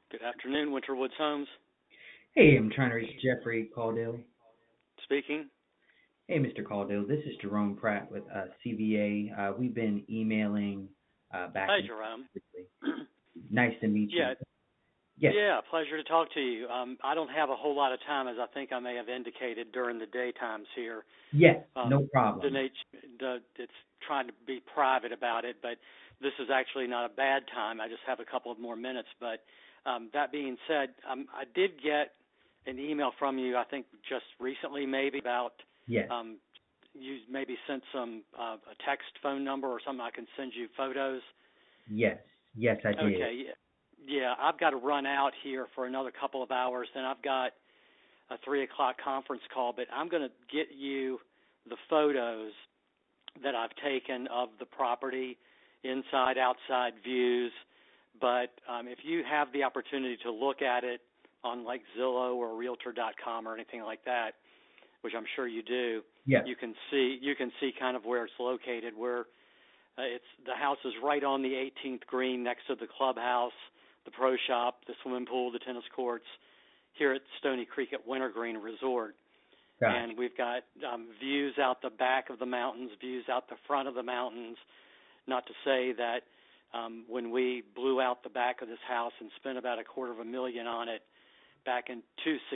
Good afternoon, Winterwoods Homes. Hey, I'm trying to reach Jeffrey Caudill. Speaking. Hey, Mr. Caudill, this is Jerome Pratt with CVA. We've been emailing back Hi, and Jerome. forth. Nice to meet you. Yeah, Yes, yeah, pleasure to talk to you. I don't have a whole lot of time, as I think I may have indicated during the daytimes here. yes, Um, no problem. it's trying to be private about it, but this is actually not a bad time. I just have a couple of more minutes. But that being said, I did get an email from you, I think just recently, maybe about Yes, um, you maybe sent some a text phone number or something. I can send you photos. yes, yes, I did. Okay, yeah, I've got to run out here for another couple of hours. Then I've got a 3 o'clock conference call, but I'm going to get you the photos that I've taken of the property, inside, outside views. But if you have the opportunity to look at it on like Zillow or Realtor.com or anything like that, which I'm sure you do, Yes, you can see kind of where it's located. Where it's the house is right on the 18th green next to the clubhouse, the pro shop, the swimming pool, the tennis courts here at Stony Creek at Wintergreen Resort. gotcha. And we've got views out the back of the mountains, views out the front of the mountains. Not to say that when we blew out the back of this house and spent about $250,000 on it back in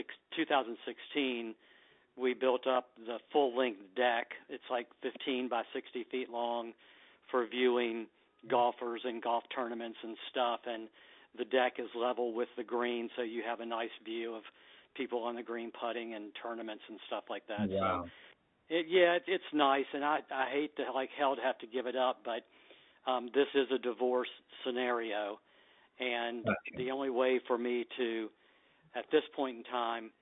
2016, we built up the full-length deck. It's like 15 by 60 feet long for viewing golfers and golf tournaments and stuff. And the deck is level with the green, so you have a nice view of people on the green putting and tournaments and stuff like that. So, Wow, it's nice, and I hate to like hell to have to give it up, but this is a divorce scenario, and gotcha. the only way for me to, at this point in time,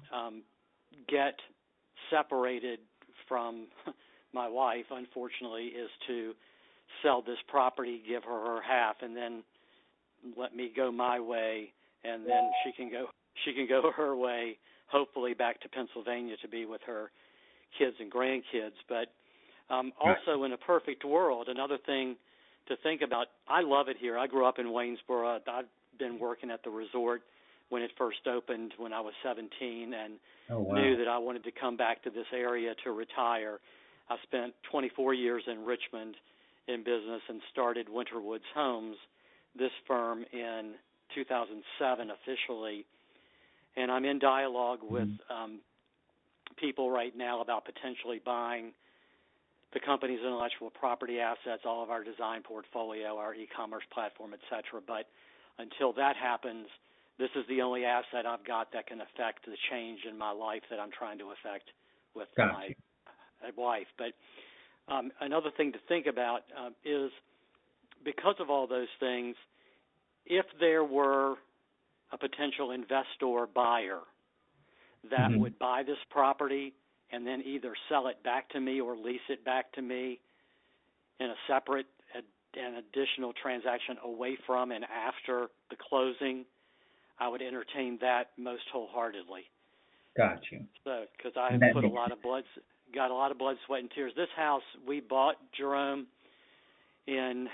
get separated from my wife, unfortunately, is to sell this property, give her half, and then let me go my way, and then she can go her way, hopefully back to Pennsylvania to be with her kids and grandkids. But Gotcha. also in a perfect world, another thing to think about, I love it here. I grew up in Waynesboro. I've been working at the resort when it first opened when I was 17 and Oh, knew wow. that I wanted to come back to this area to retire. I spent 24 years in Richmond in business and started Winterwoods Homes, this firm, in 2007 officially. And I'm in dialogue with Mhm. people right now about potentially buying the company's intellectual property assets, all of our design portfolio, our e-commerce platform, et cetera. But until that happens, this is the only asset I've got that can affect the change in my life that I'm trying to affect with my Gotcha. wife. But another thing to think about is because of all those things, if there were a potential investor buyer that Hmm. would buy this property and then either sell it back to me or lease it back to me in a separate and additional transaction away from and after the closing, I would entertain that most wholeheartedly. Gotcha. So, because I have That put a makes lot of blood, got a lot of blood, sweat, and tears. This house we bought, Jerome, in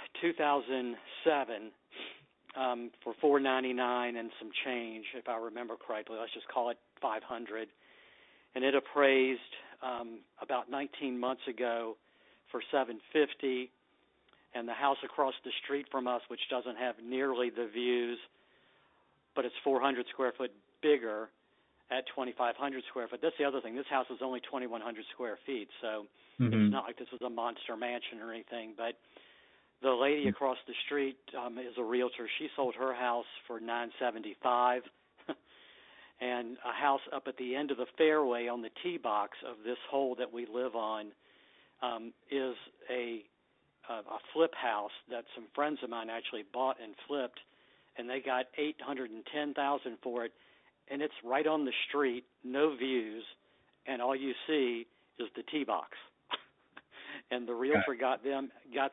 2007 for $499 and some change, if I remember correctly. Let's just call it $500, and it appraised about 19 months ago for $750. And the house across the street from us, which doesn't have nearly the views, but it's 400 square foot bigger at 2,500 square foot. That's the other thing. This house is only 2,100 square feet, so it's Hmm. not like this was a monster mansion or anything. But the lady across the street is a realtor. She sold her house for $975, and a house up at the end of the fairway on the tee box of this hole that we live on is a flip house that some friends of mine actually bought and flipped, and they got $810,000 for it, and it's right on the street, no views, and all you see is the tee box. And the realtor got them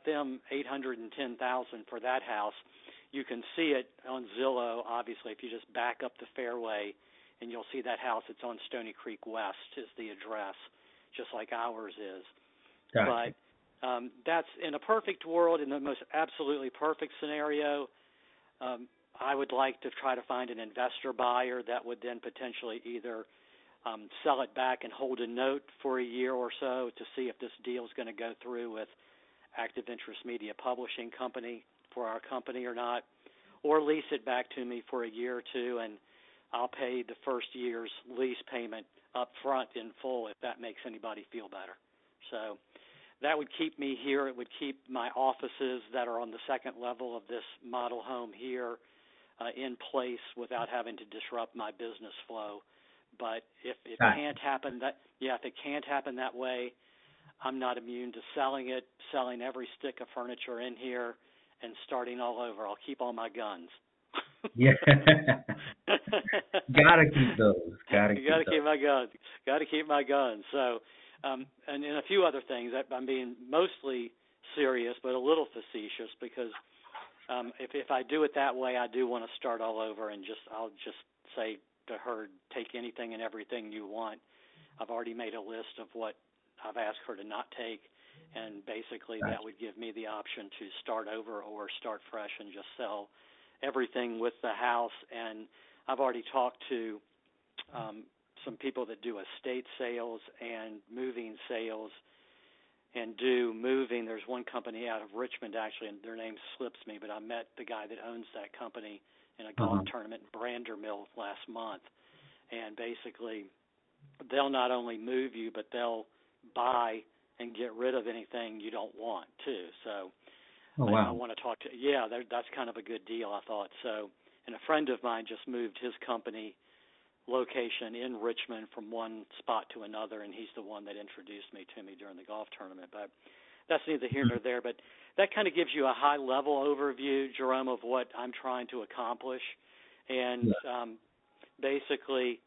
$810,000 for that house. You can see it on Zillow, obviously, if you just back up the fairway, and you'll see that house. It's on Stony Creek West is the address, just like ours is. Gotcha. But that's in a perfect world, in the most absolutely perfect scenario. I would like to try to find an investor buyer that would then potentially either sell it back and hold a note for a year or so to see if this deal is going to go through with Active Interest Media Publishing Company for our company or not, or lease it back to me for a year or two, and I'll pay the first year's lease payment up front in full if that makes anybody feel better. So that would keep me here. It would keep my offices that are on the second level of this model home here in place without having to disrupt my business flow. But if it can't happen if it can't happen that way, I'm not immune to selling it, selling every stick of furniture in here, and starting all over. I'll keep all my guns. Yeah. Gotta keep those. Gotta keep my guns. Gotta keep my guns. So, and a few other things. I'm being mostly serious, but a little facetious because if I do it that way, I do want to start all over, and I'll just say to her, take anything and everything you want. I've already made a list of what I've asked her to not take, and basically that would give me the option to start over or start fresh and just sell everything with the house. And I've already talked to some people that do estate sales and moving sales and do moving. There's one company out of Richmond, actually, and their name slips me, but I met the guy that owns that company in a golf tournament in Brandermill last month. And basically they'll not only move you, but they'll buy and get rid of anything you don't want, too. So I want to talk to that's kind of a good deal, I thought. So, and a friend of mine just moved his company location in Richmond from one spot to another, and he's the one that introduced me during the golf tournament. But that's neither here nor there. But that kind of gives you a high-level overview, Jerome, of what I'm trying to accomplish. And basically,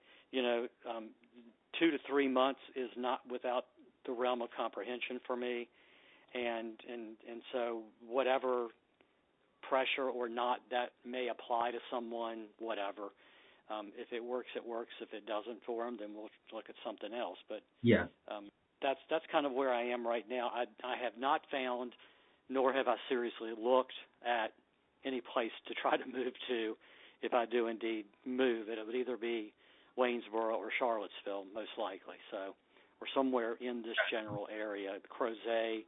2 to 3 months is not without the realm of comprehension for me. And so whatever pressure or not that may apply to someone, whatever. If it works, it works. If it doesn't for them, then we'll look at something else. But that's kind of where I am right now. I have not found, nor have I seriously looked at any place to try to move to. If I do indeed move, it would either be Waynesboro or Charlottesville, most likely. So, or somewhere in this general area. Crozet.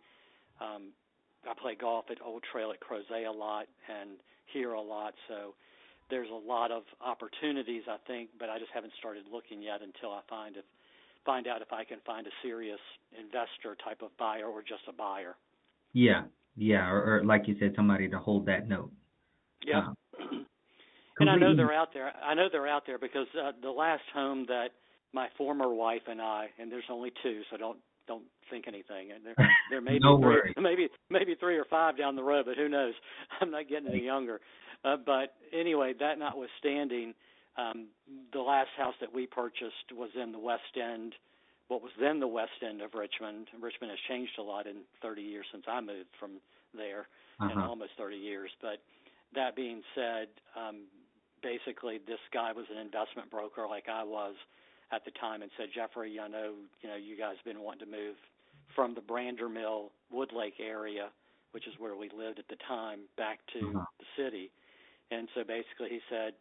I play golf at Old Trail at Crozet a lot and here a lot. So there's a lot of opportunities, I think, but I just haven't started looking yet until I find out if I can find a serious investor type of buyer or just a buyer. Yeah, or like you said, somebody to hold that note. Yeah. And I know they're out there because the last home that my former wife and I, and there's only two, so don't think anything. And there may be maybe 3 or 5 down the road, but who knows? I'm not getting any younger. But anyway, that notwithstanding, the last house that we purchased was in the West End, what was then the West End of Richmond. Richmond has changed a lot in 30 years since I moved from there, and almost 30 years. But that being said, basically this guy was an investment broker like I was at the time and said, Jeffrey, I know you guys have been wanting to move from the Brandermill Woodlake area, which is where we lived at the time, back to the city. And so basically he said,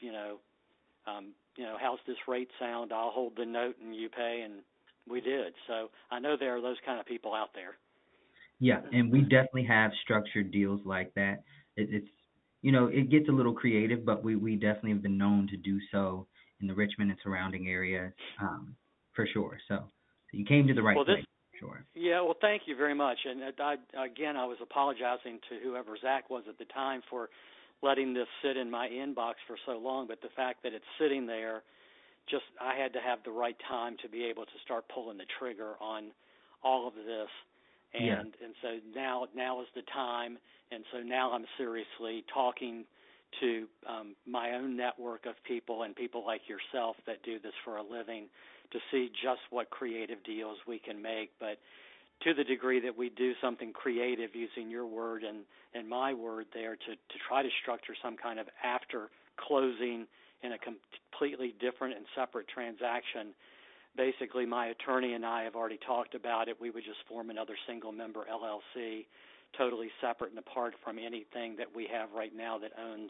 how's this rate sound? I'll hold the note and you pay, and we did. So I know there are those kind of people out there. Yeah, and we definitely have structured deals like that. It's it gets a little creative, but we definitely have been known to do so in the Richmond and surrounding areas, for sure. So you came to the right place, for sure. Yeah, well, thank you very much. And I was apologizing to whoever Zach was at the time for letting this sit in my inbox for so long, but the fact that it's sitting there, I had to have the right time to be able to start pulling the trigger on all of this. And so now is the time, and so now I'm seriously talking to my own network of people and people like yourself that do this for a living to see just what creative deals we can make. But to the degree that we do something creative using your word and my word there to try to structure some kind of after closing in a completely different and separate transaction, basically my attorney and I have already talked about it. We would just form another single-member LLC, totally separate and apart from anything that we have right now that owns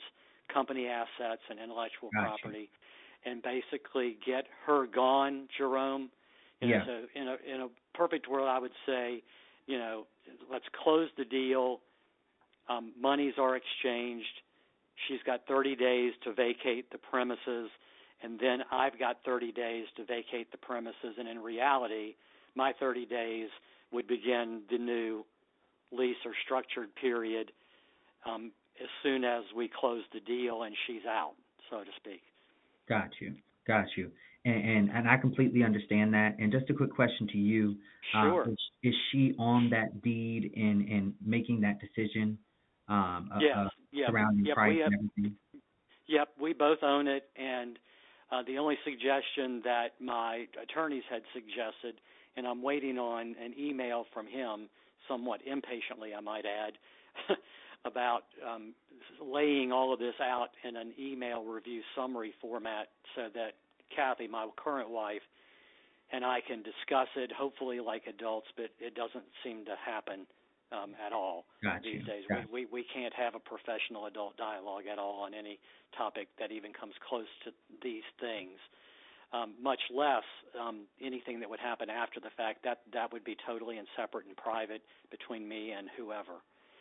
company assets and intellectual Gotcha. property, and basically get her gone, Jerome. Yeah. So in a perfect world, I would say, let's close the deal. Monies are exchanged. She's got 30 days to vacate the premises, and then I've got 30 days to vacate the premises. And in reality, my 30 days would begin the new lease or structured period as soon as we close the deal and she's out, so to speak. Got you. And I completely understand that. And just a quick question to you. Sure. Is she on that deed in making that decision Yes. surrounding price and everything? Yep, we both own it, and the only suggestion that my attorneys had suggested, and I'm waiting on an email from him, somewhat impatiently I might add, about laying all of this out in an email review summary format so that Kathy, my current wife, and I can discuss it, hopefully like adults, but it doesn't seem to happen at all these days. We can't have a professional adult dialogue at all on any topic that even comes close to these things, much less anything that would happen after the fact. That would be totally and separate and private between me and whoever.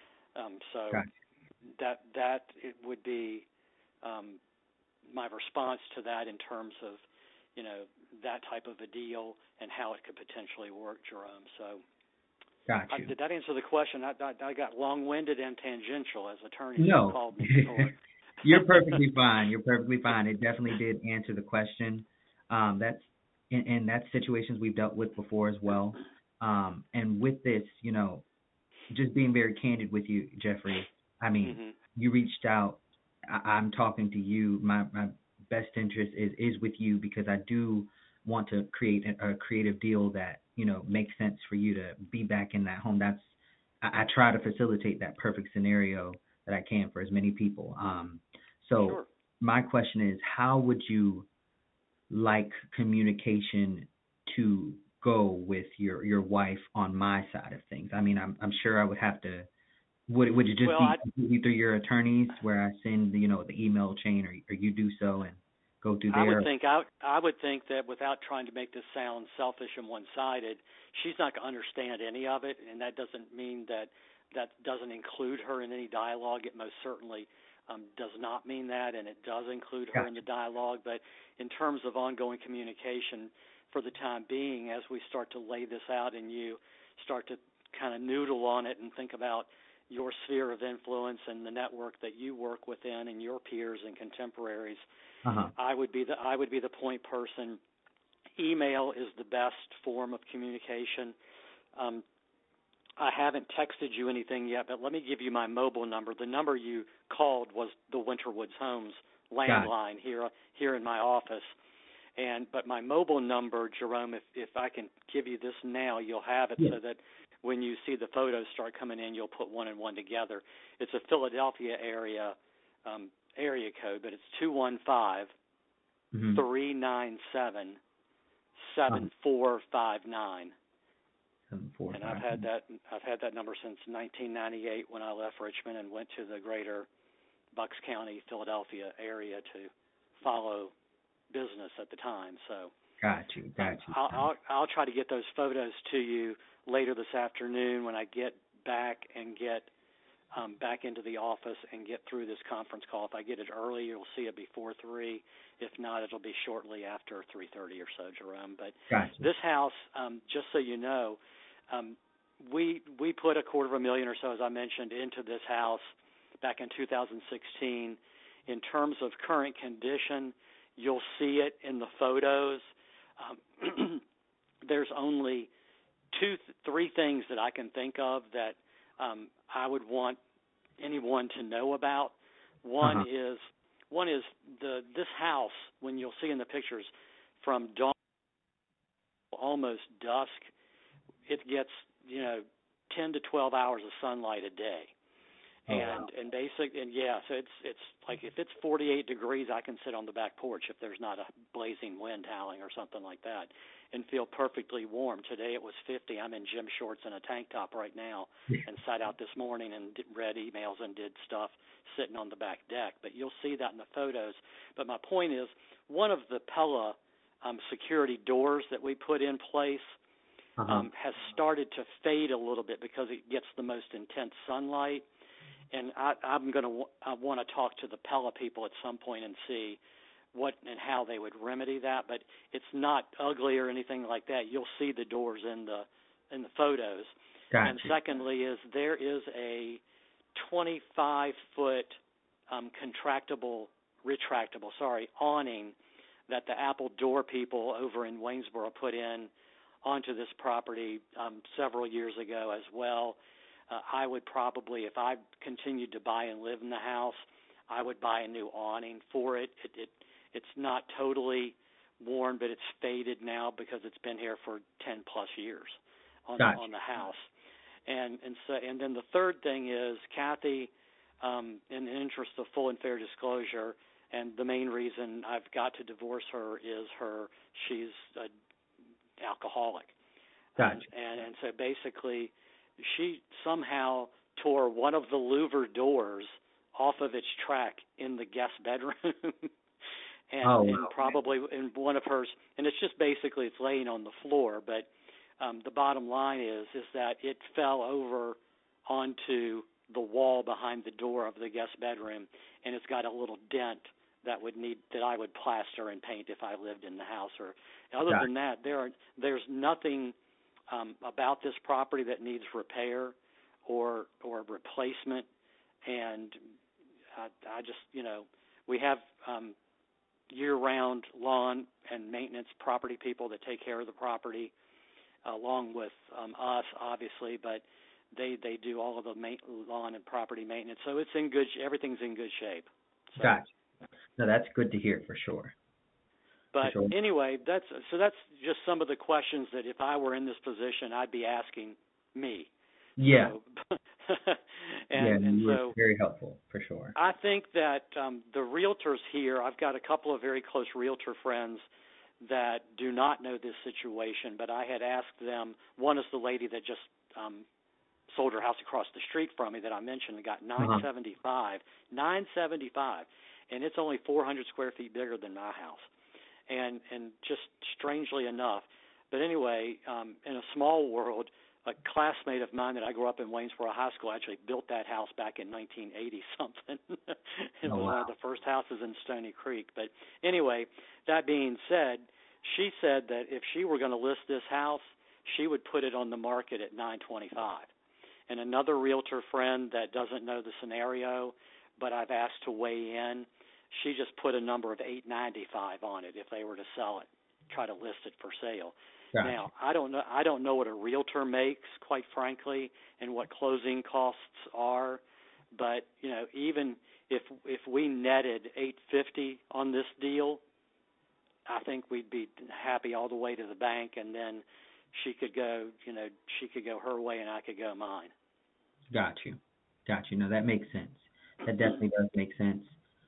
That it would be my response to that in terms of, that type of a deal and how it could potentially work, Jerome. So, did that answer the question? I got long-winded and tangential as attorneys called me before. You're perfectly fine. It definitely did answer the question. That's situations we've dealt with before as well. And with this, just being very candid with you, Jeffrey, I mean, you reached out. I'm talking to you. My best interest is with you because I do want to create a creative deal that, makes sense for you to be back in that home. I try to facilitate that perfect scenario that I can for as many people. Sure. My question is, how would you like communication to go with your wife on my side of things? I mean, I'm sure I would have to. Would it just be through your attorneys where I send the email chain, or you do so and go through there? I would think that without trying to make this sound selfish and one-sided, she's not going to understand any of it, and that doesn't mean that doesn't include her in any dialogue. It most certainly does not mean that, and it does include her in the dialogue. But in terms of ongoing communication, for the time being, as we start to lay this out and you start to kind of noodle on it and think about your sphere of influence and the network that you work within and your peers and contemporaries, I would be the point person. Email is the best form of communication. I haven't texted you anything yet, but let me give you my mobile number. The number you called was the Winterwoods Homes landline here in my office. But my mobile number, Jerome, if I can give you this now, you'll have it so that when you see the photos start coming in, you'll put one and one together. It's a Philadelphia area code, but it's 215-397-7459. And I've had that number since 1998 when I left Richmond and went to the greater Bucks County, Philadelphia area to follow business at the time. So got you. I'll try to get those photos to you later this afternoon when I get back and get back into the office and get through this conference call. If I get it early, you'll see it before 3. If not, it'll be shortly after 3:30 or so, Jerome. But this house, just so you know, we put $250,000 or so, as I mentioned, into this house back in 2016. In terms of current condition, you'll see it in the photos. There's only 3 things that I can think of that I would want anyone to know about. One is this house, when you'll see in the pictures, from dawn almost dusk, it gets 10 to 12 hours of sunlight a day. So it's like if it's 48 degrees, I can sit on the back porch if there's not a blazing wind howling or something like that, and feel perfectly warm. Today it was 50. I'm in gym shorts and a tank top right now, and sat out this morning and read emails and did stuff sitting on the back deck. But you'll see that in the photos. But my point is, one of the Pella security doors that we put in place has started to fade a little bit because it gets the most intense sunlight. And I want to talk to the Pella people at some point and see what and how they would remedy that. But it's not ugly or anything like that. You'll see the doors in the photos. Gotcha. And secondly, there is a 25-foot retractable awning that the Apple door people over in Waynesboro put in onto this property several years ago as well. I would probably, if I continued to buy and live in the house, I would buy a new awning for it. It's not totally worn, but it's faded now because it's been here for 10 plus years on the house. And then the third thing is Kathy, in the interest of full and fair disclosure, and the main reason I've got to divorce her is she's an alcoholic. Gotcha. And so basically, she somehow tore one of the louver doors off of its track in the guest bedroom. and probably in one of hers, and it's just basically it's laying on the floor, but the bottom line is that it fell over onto the wall behind the door of the guest bedroom, and it's got a little dent that I would plaster and paint if I lived in the house. Or other than that, there's nothing about this property that needs repair or replacement. And I just, we have year-round lawn and maintenance property people that take care of the property, along with us, obviously, but they do all of the lawn and property maintenance. So everything's in good shape. So, gotcha. No, that's good to hear for sure. But anyway, that's just some of the questions that if I were in this position, I'd be asking me. Yeah. So, you were very helpful for sure. I think that the realtors here, I've got a couple of very close realtor friends that do not know this situation, but I had asked them. One is the lady that just sold her house across the street from me that I mentioned and got $975, and it's only 400 square feet bigger than my house. And just strangely enough, but anyway, in a small world, a classmate of mine that I grew up in Waynesboro High School actually built that house back in 1980-something. It was one of the first houses in Stony Creek. But anyway, that being said, she said that if she were going to list this house, she would put it on the market at $925. And another realtor friend that doesn't know the scenario, but I've asked to weigh in, she just put a number of $895 on it if they were to sell it, try to list it for sale. Gotcha. Now, I don't know what a realtor makes, quite frankly, and what closing costs are, but even if we netted $850 on this deal, I think we'd be happy all the way to the bank, and then she could go her way and I could go mine. Got you. No, that makes sense. That definitely does make sense.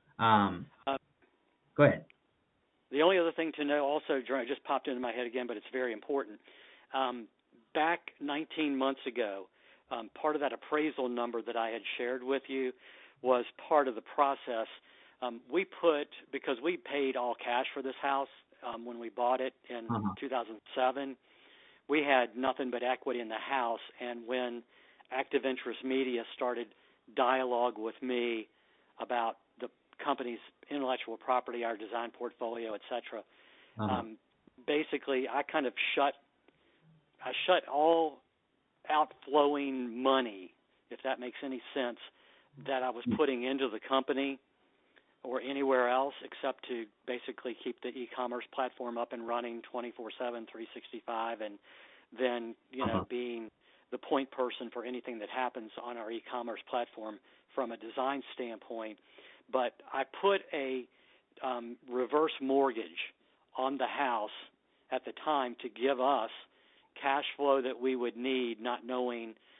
Go ahead. The only other thing to know also, it just popped into my head again, but it's very important. Back 19 months ago, part of that appraisal number that I had shared with you was part of the process. Because we paid all cash for this house when we bought it in 2007, we had nothing but equity in the house. And when Active Interest Media started dialogue with me about the company's intellectual property, our design portfolio, et cetera, basically I kind of shut all outflowing money, if that makes any sense, that I was putting into the company or anywhere else except to basically keep the e-commerce platform up and running 24/7, 365, and then, being the point person for anything that happens on our e-commerce platform from a design standpoint. But I put a reverse mortgage on the house at the time to give us cash flow that we would need, not knowing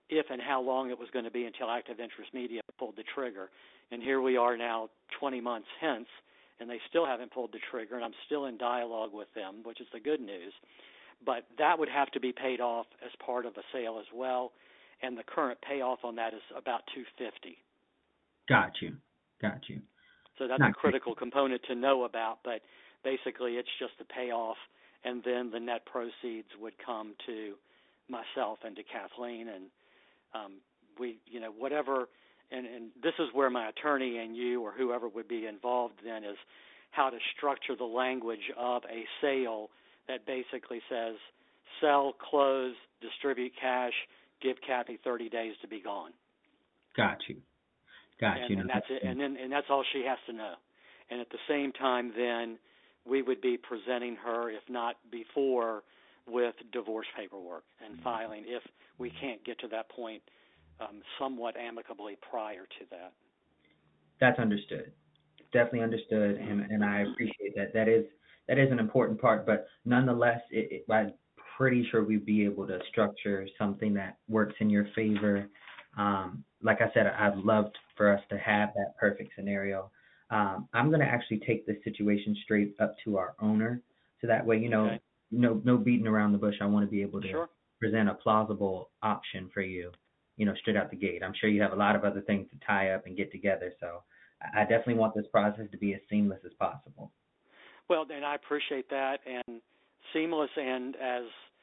if and how long it was going to be until Active Interest Media pulled the trigger. And here we are now 20 months hence, and they still haven't pulled the trigger, and I'm still in dialogue with them, which is the good news. But that would have to be paid off as part of a sale as well, and the current payoff on that is about $250. Got you. So that's a critical component to know about, but basically it's just the payoff, and then the net proceeds would come to myself and to Kathleen, and we, whatever, and this is where my attorney and you or whoever would be involved then is how to structure the language of a sale that basically says sell, close, distribute cash, give Kathy 30 days to be gone. Got you. And that's it. And that's all she has to know. And at the same time, then we would be presenting her, if not before, with divorce paperwork and filing if we can't get to that point somewhat amicably prior to that. That's understood. Definitely understood, and I appreciate that. That is an important part, but nonetheless, I'm pretty sure we'd be able to structure something that works in your favor. Like I said, I'd love for us to have that perfect scenario. I'm going to actually take this situation straight up to our owner, so that way, Okay. no beating around the bush. I want to be able to Sure. present a plausible option for you, straight out the gate. I'm sure you have a lot of other things to tie up and get together, so I definitely want this process to be as seamless as possible. Well, and I appreciate that, and seamless and as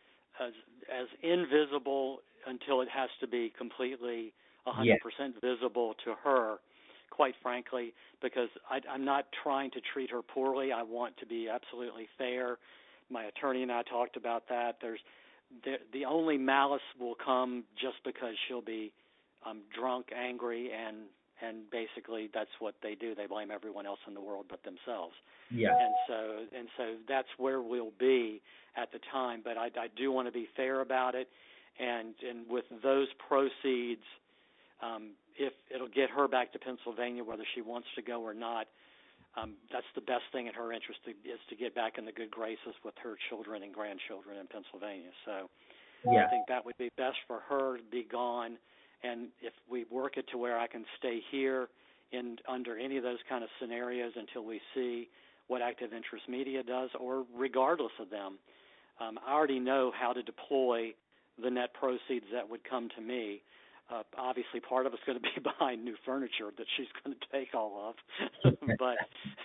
invisible until it has to be completely 100% visible to her, quite frankly, because I'm not trying to treat her poorly. I want to be absolutely fair. My attorney and I talked about that. The only malice will come just because she'll be drunk, angry, and basically that's what they do. They blame everyone else in the world but themselves. Yeah. And so that's where we'll be at the time. But I do want to be fair about it, and with those proceeds, if it'll get her back to Pennsylvania, whether she wants to go or not, that's the best thing in her interest is to get back in the good graces with her children and grandchildren in Pennsylvania. So I think that would be best for her to be gone. And if we work it to where I can stay here under any of those kind of scenarios until we see what Active Interest Media does, or regardless of them, I already know how to deploy the net proceeds that would come to me. Obviously, part of it's going to be buying new furniture that she's going to take all of, but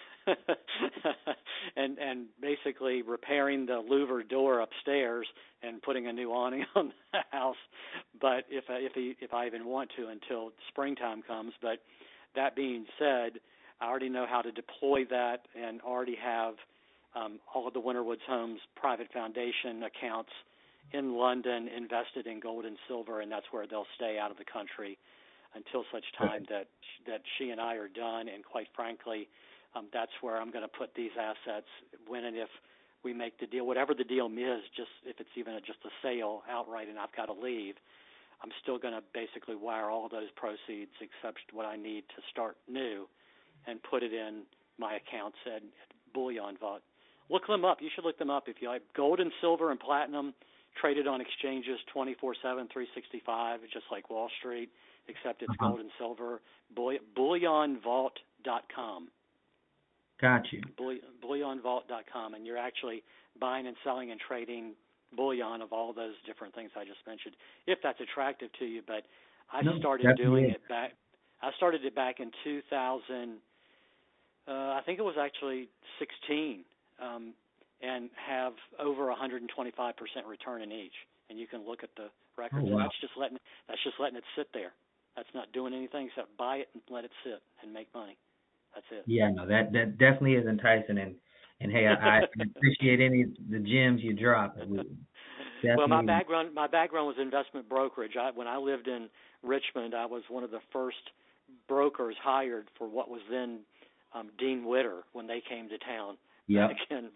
and basically repairing the louver door upstairs and putting a new awning on the house. But if I even want to until springtime comes. But that being said, I already know how to deploy that and already have all of the Winterwoods Homes private foundation accounts in London invested in gold and silver, and that's where they'll stay out of the country until such time that she and I are done. And quite frankly, that's where I'm going to put these assets when and if we make the deal, whatever the deal is, just if it's even just a sale outright and I've got to leave, I'm still going to basically wire all those proceeds except what I need to start new and put it in my accounts at Bullion Vault. Look them up. You should look them up if you like. Gold and silver and platinum traded on exchanges 24/7, 365, just like Wall Street, except it's gold and silver. BullionVault.com. Got you. BullionVault.com, and you're actually buying and selling and trading bullion of all those different things I just mentioned, if that's attractive to you. But I started doing it back. I started it back in 2000. I think it was actually 16. And have over 125% return in each. And you can look at the records. Oh, wow. And that's just letting it sit there. That's not doing anything except buy it and let it sit and make money. That's it. Yeah, no, that definitely is enticing. And hey, I appreciate any of the gems you drop. Well, my background was investment brokerage. When I lived in Richmond, I was one of the first brokers hired for what was then Dean Witter when they came to town. Yep. Back in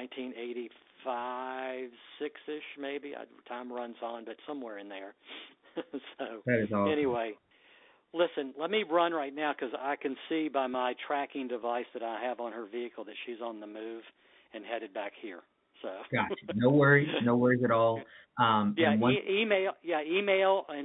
1985, 6-ish maybe. Time runs on, but somewhere in there. So that is awesome. Anyway, listen, let me run right now because I can see by my tracking device that I have on her vehicle that she's on the move and headed back here. So gotcha. No worries at all. email, and that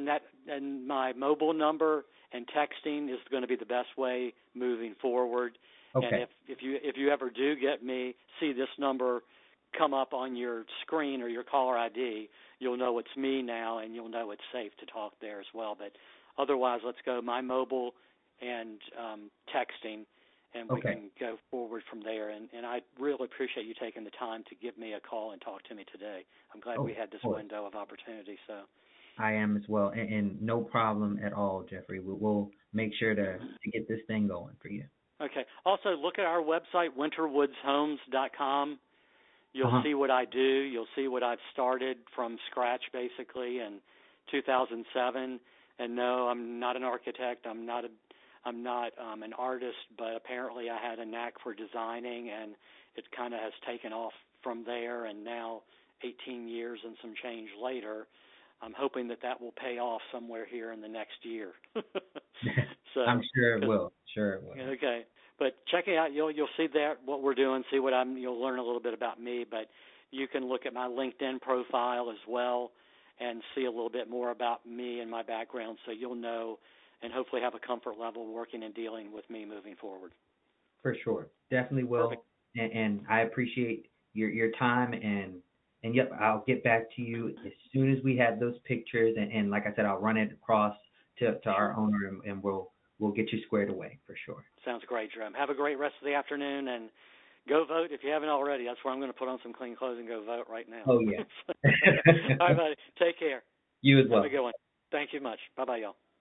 and my mobile number and texting is going to be the best way moving forward. Okay. And if you ever do see this number come up on your screen or your caller ID, you'll know it's me now, and you'll know it's safe to talk there as well. But otherwise, let's go my mobile and texting, and we can go forward from there. And I really appreciate you taking the time to give me a call and talk to me today. I'm glad we had this window of opportunity. So I am as well, and no problem at all, Jeffrey. We'll make sure to get this thing going for you. Okay. Also, look at our website, winterwoodshomes.com. You'll see what I do. You'll see what I've started from scratch, basically, in 2007. And no, I'm not an architect. I'm not an artist, but apparently I had a knack for designing, and it kind of has taken off from there. And now, 18 years and some change later, I'm hoping that will pay off somewhere here in the next year. So I'm sure it will. Okay, but check it out. You'll see what we're doing. See you'll learn a little bit about me. But you can look at my LinkedIn profile as well and see a little bit more about me and my background, so you'll know and hopefully have a comfort level working and dealing with me moving forward. For sure, definitely will. And I appreciate your time and yep, I'll get back to you as soon as we have those pictures. And like I said, I'll run it across to our owner, and we'll get you squared away for sure. Sounds great, Jerome. Have a great rest of the afternoon, and go vote if you haven't already. That's where I'm going to put on some clean clothes and go vote right now. Oh, yeah. All right, buddy. Take care. You as well. Have a good one. Thank you much. Bye-bye, y'all.